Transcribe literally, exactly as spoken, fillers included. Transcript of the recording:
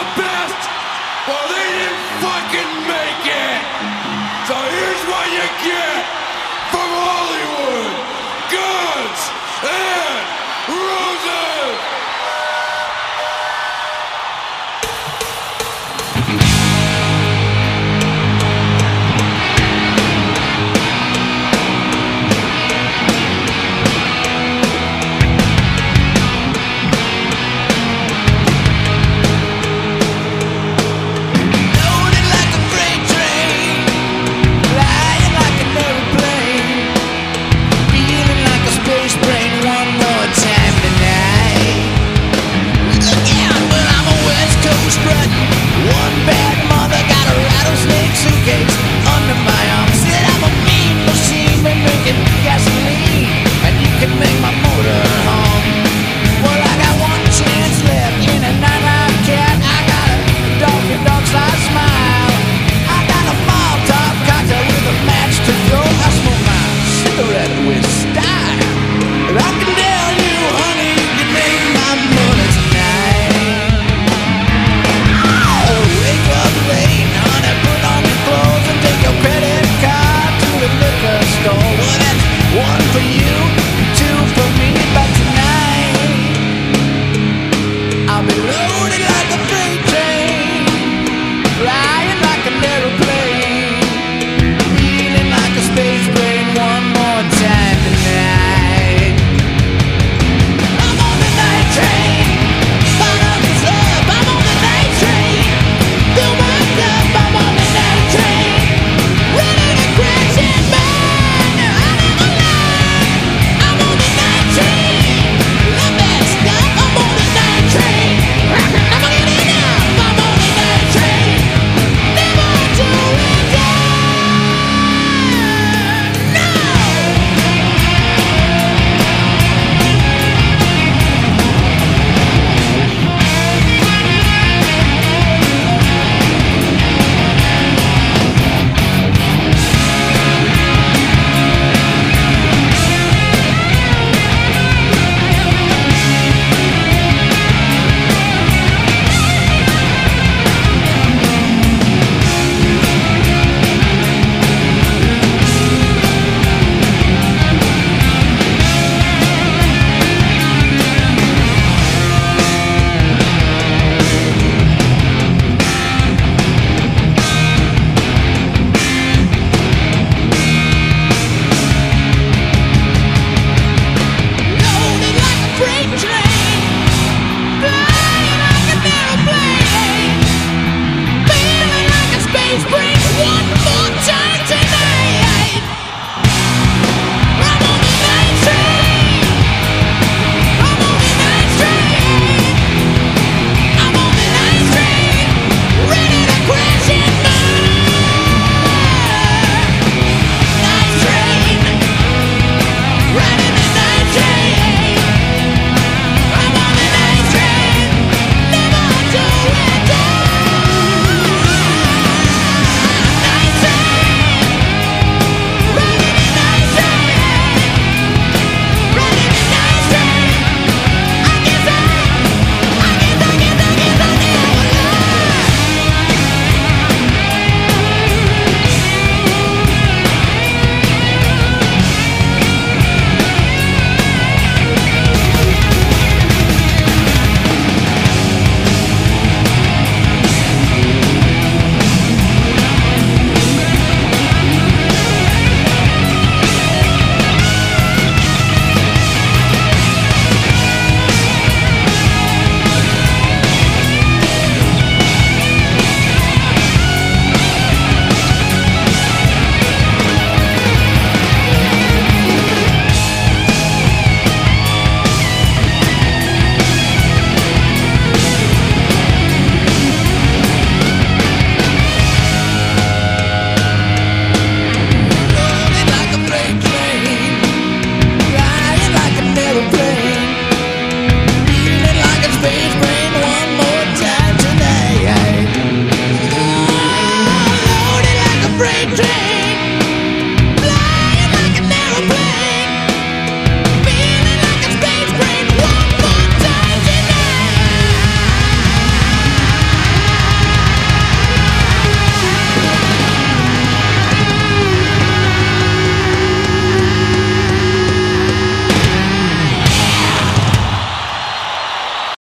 the best, well, they didn't fucking make it. So here's what you get from Hollywood: Guns and Roses. One bad mother got a rattlesnake suitcase under my arm. Said I'm a mean machine for making gasoline, and you can make my motor hum. Well, I got one chance left in a nine-life cat. I got a dog-to-dog size smile. I got a Molotov cocktail with a match to throw. I smoke my cigarette with style. And I can tell you, honey, you can make my money tonight. Wake up late, honey, put on your clothes and take your credit card to the liquor store. Well, that's one for you